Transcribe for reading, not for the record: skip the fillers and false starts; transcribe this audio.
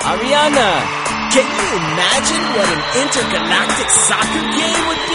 Ariana, can you imagine what an intergalactic soccer game would be?